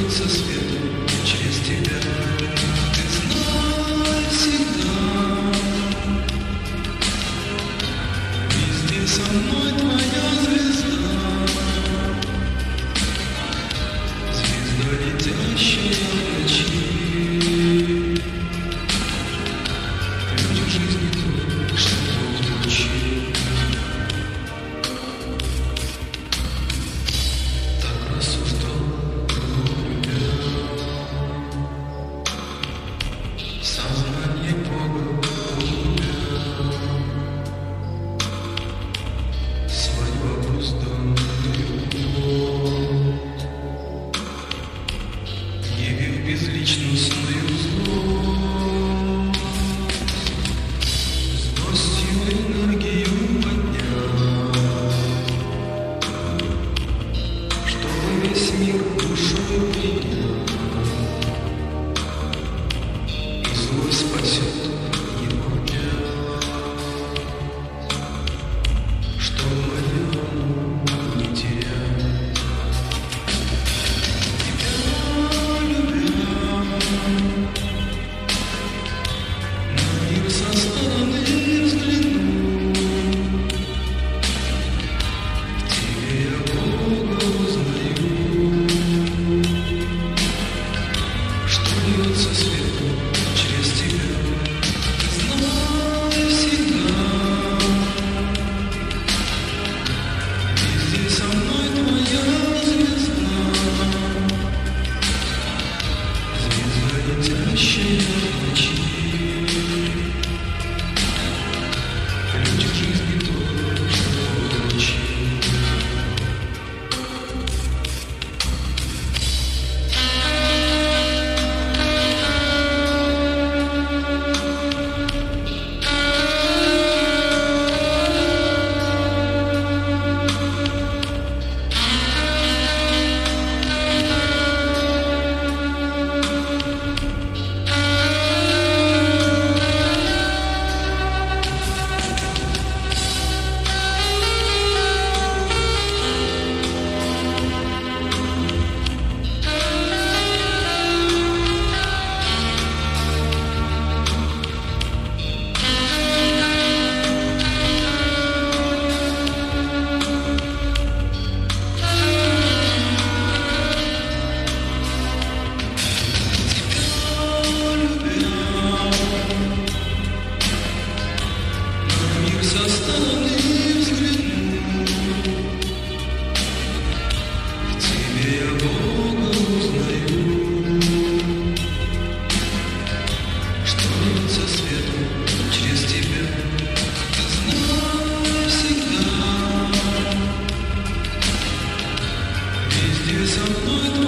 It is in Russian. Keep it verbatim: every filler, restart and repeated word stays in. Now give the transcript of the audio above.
льется свет через тебя. Ты знай всегда, везде со мной твоя звезда, звезда, летящая в ночи. Ключ к жизни тот, что Бог вручил. Так рассуждал Бог, любя. Сознание Бога погубя. Свадьба обузданную плоть, явив безличностную злость, злостью энергию поднять, чтобы весь мир душою принять, и злой спасет его опять, что мое не терять. Тебя любя, на мир со стороны взгляну, в тебе я Бога узнаю, что льется свет через тебя. Знай всегда, везде со мной твоя звезда, звезда, летящая в ночи. Ключ к жизни тот, что Бог вручил. Со стороны взгляну, в тебе я Бога узнаю, что льется светом через тебя. Ты знай всегда, везде со мной.